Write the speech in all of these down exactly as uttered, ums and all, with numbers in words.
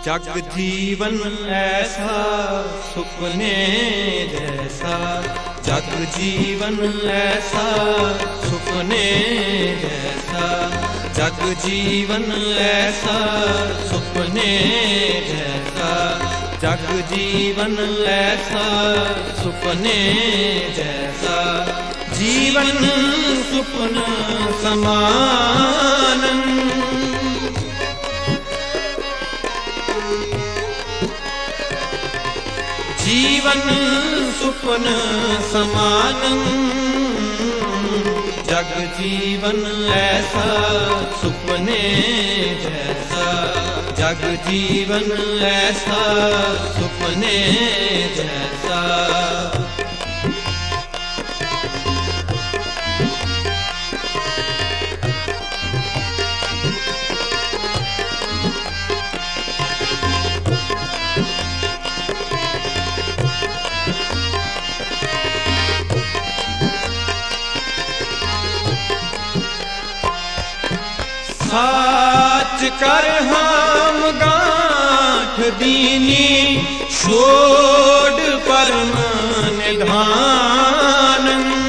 जग जीवन ऐसा सुपने जैसा, जग जीवन ऐसा सुपने जैसा, जग जीवन ऐसा सुपने जैसा, जग जीवन ऐसा सुपने जैसा, जीवन सुपन समान। जीवन सुपन समान, जग जीवन ऐसा सुपने जैसा, जग जीवन ऐसा सुपने जैसा। साच कर हम गांठ दीनी, छोड़ परम निधान।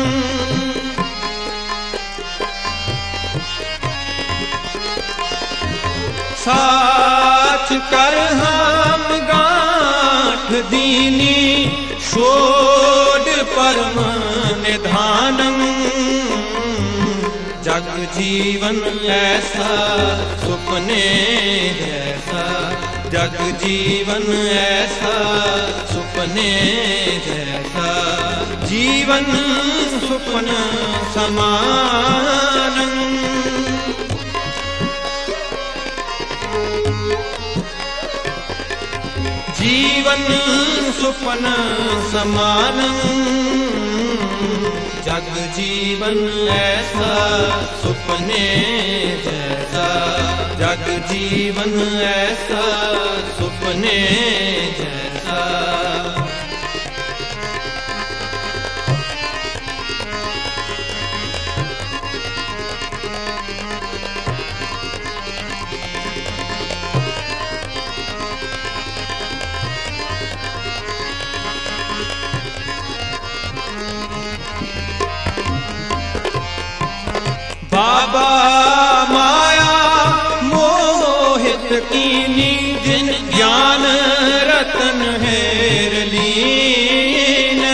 साच कर हम गांठ दीनी, छोड़ परम निधान। जग जीवन ऐसा सुपने जैसा, जग जीवन ऐसा सुपने जैसा, जीवन सुपन समान। जीवन सुपन समान, जग जीवन ऐसा सुपने जैसा, जग जीवन ऐसा सुपने जैसा। बाबा माया मोहित कीनी, जिन ज्ञान रतन हेर लीन।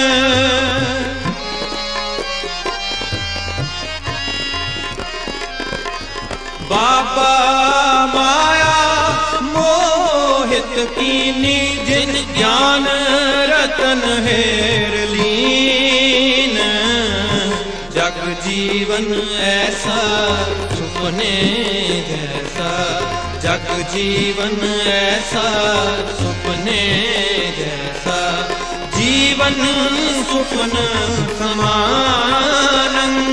बाबा माया मोहित कीनी, जिन ज्ञान रतन हेर लीन। जग जीवन ऐसा सुपने जैसा, जग जीवन ऐसा सुपने जैसा, जीवन सुपन समान।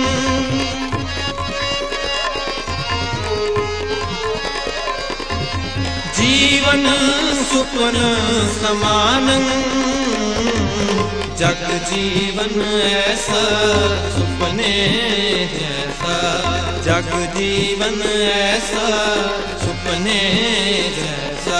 जीवन सुपन समान, जग जीवन ऐसा सुपने जैसा, जग जीवन ऐसा सुपने जैसा।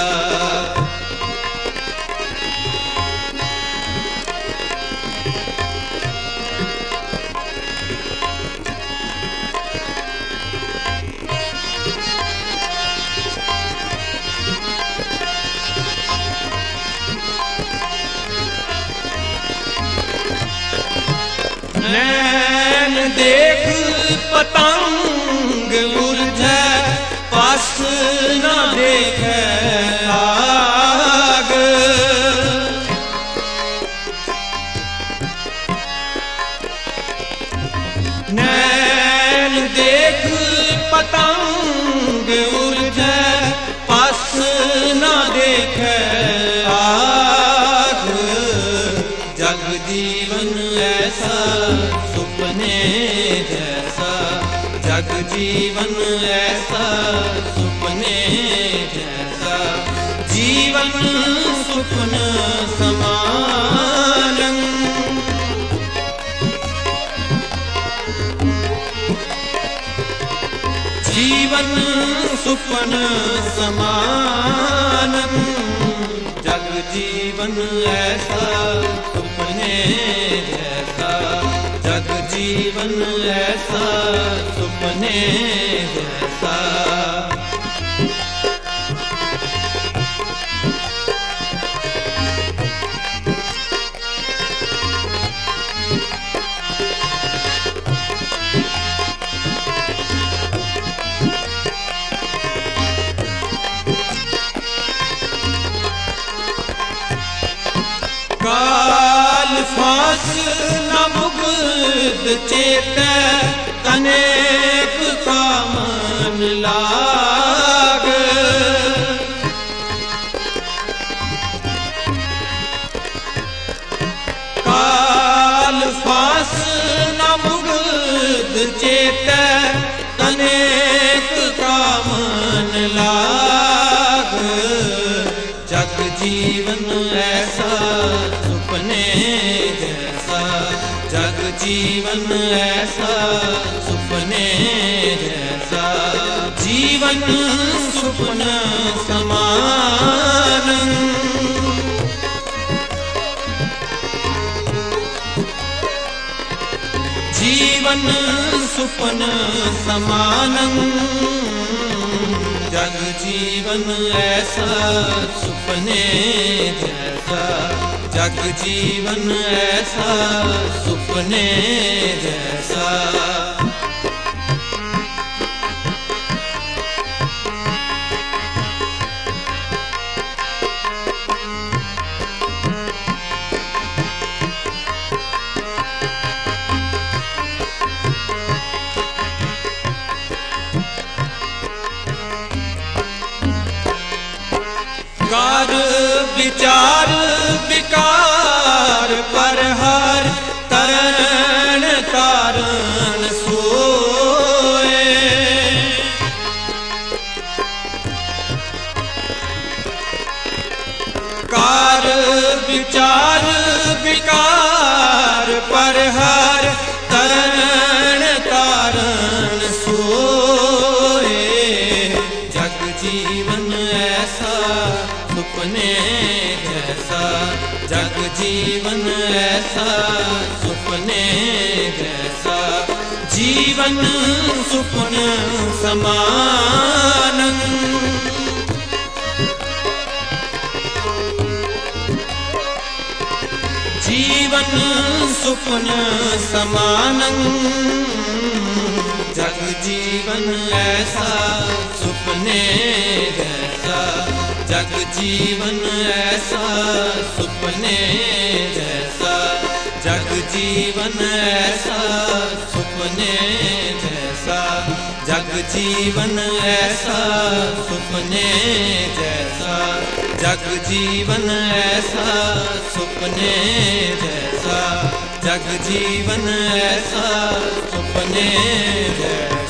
नैन देख पतंग उलझे, पास न देखे आग। नैन देख पतंग उलझे, पास न देखे आग। जग जीवन ऐसा सुपने जैसा, जग जीवन ऐसा सुपने जैसा, जीवन सुपन समान। जीवन सुपन समान। जीवन ऐसा सुपने जैसा, जग जीवन ऐसा सुपने जैसा। काल फांस न मुग्ध चेत तनेक का मन लाग। काल फांस न मुग्ध चेत तनेक का मन लाग। जग जीवन ऐसा सुपने जैसा, जग जीवन ऐसा सुपने जैसा। जीवन सुपन समान, जीवन सुपन समान। जग जीवन ऐसा सुपने जैसा, जग जीवन ऐसा सुपने जैसा। कार विचार विकार पर हर तरण तारण सोए। कार विचार विकार पर हर तरण तारण सोए। जग जीवन ऐसा सुपने जैसा, जग जीवन ऐसा सुपने जैसा। जीवन सुपन समान, जीवन सुपन समान। जग जीवन ऐसा सुपने जैसा, जग जीवन ऐसा सुपने जैसा। जग जीवन ऐसा सुपने जैसा, जग जीवन ऐसा सुपने जैसा। जग जीवन ऐसा सुपने जैसा, जग जीवन ऐसा सुपने जैसा।